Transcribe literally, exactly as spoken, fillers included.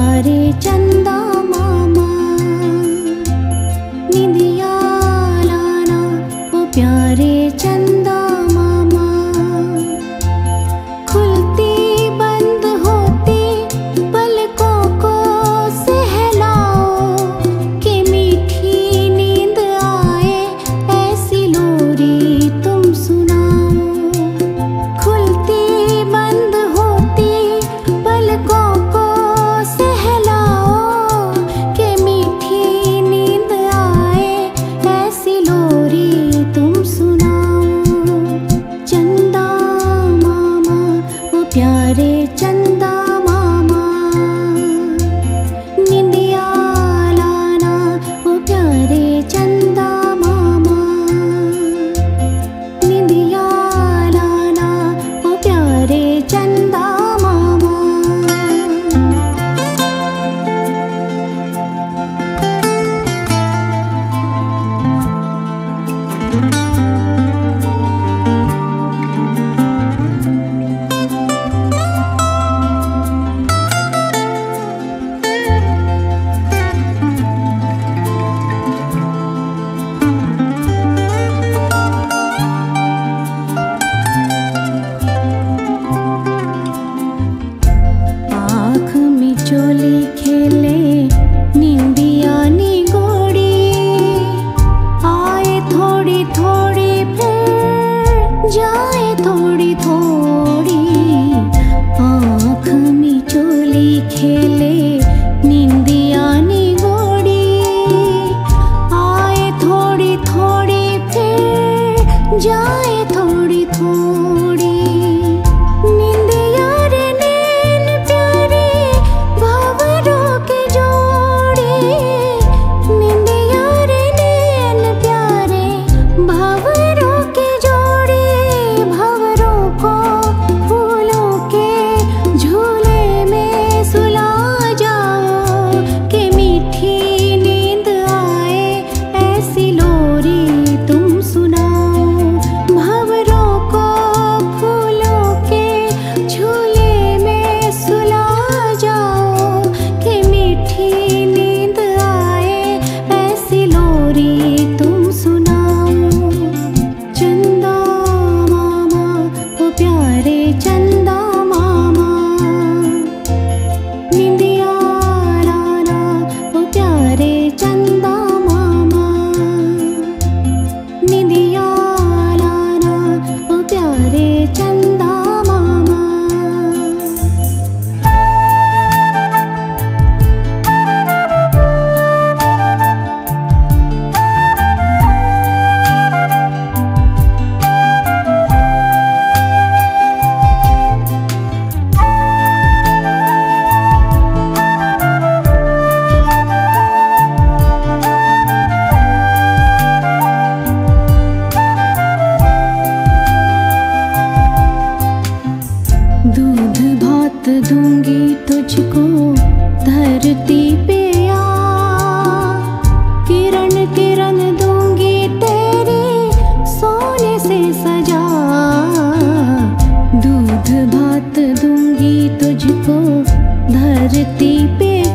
प्यारे चंदा मामा, निंदिया लाना ओ प्यारे चंदा मामा। खुलती बंद होती पलकों को सहलाओ, कि मीठी नींद आए ऐसी लोरी तुम सुनाओ। खुलती बंद होती पलकों को सहलाओ, कि मीठी नींद आए ऐसी लोरी तुम सुनाओ। चंदा मामा वो प्यारे चंदा मामा, निंदिया लाना वो प्यारे चंदा मामा। निंदिया लाना वो प्यारे चंदा मामा। आँख में चोली खेले निंदिया निगोड़ी, आए थोड़ी थोड़ी फिर जाए थोड़ी थोड़ी। आँख में चोली खेले निंदिया निगोड़ी, आए थोड़ी थोड़ी फिर जाए थोड़ी थोड़ी। निंदिया रे नैन प्यारे भंवरों के जोड़े, निंदिया रे नैन प्यारे भंवरों के जोड़े। भंवरों को फूलों के झूले में सुला जाओ, कि मीठी नींद आए ऐसी लोरी तुम सुनाओ। भंवरों को फूलों के झूले में सुला जाओ, कि मीठी नींद आए ऐसी लोरी तुम सुनाओ। चंदा मामा वो प्यारे चंदा मामा, निंदिया लाना वो प्यारे चंदा मामा। निंदिया लाना वो प्यारे चंदा मामा। दूध भात दूंगी तुझको धरती पे आ, किरण किरण दूंगी तेरे सोने से सजा। दूध भात दूंगी तुझको धरती पे